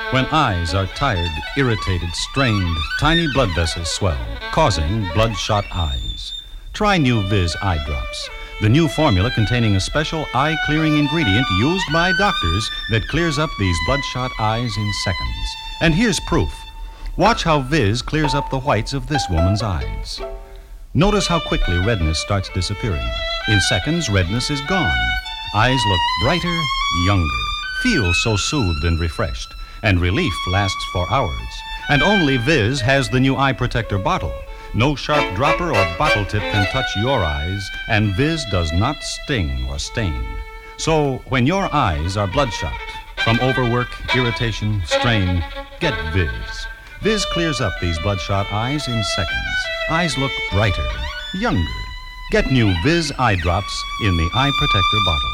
When eyes are tired, irritated, strained, tiny blood vessels swell, causing bloodshot eyes. Try new Viz eye drops, the new formula containing a special eye-clearing ingredient used by doctors that clears up these bloodshot eyes in seconds. And here's proof. Watch how Viz clears up the whites of this woman's eyes. Notice how quickly redness starts disappearing. In seconds, redness is gone. Eyes look brighter, younger, feel so soothed and refreshed, and relief lasts for hours. And only Viz has the new eye protector bottle. No sharp dropper or bottle tip can touch your eyes, and Viz does not sting or stain. So when your eyes are bloodshot from overwork, irritation, strain, get Viz. Viz clears up these bloodshot eyes in seconds. Eyes look brighter, younger. Get new Viz eye drops in the eye protector bottle.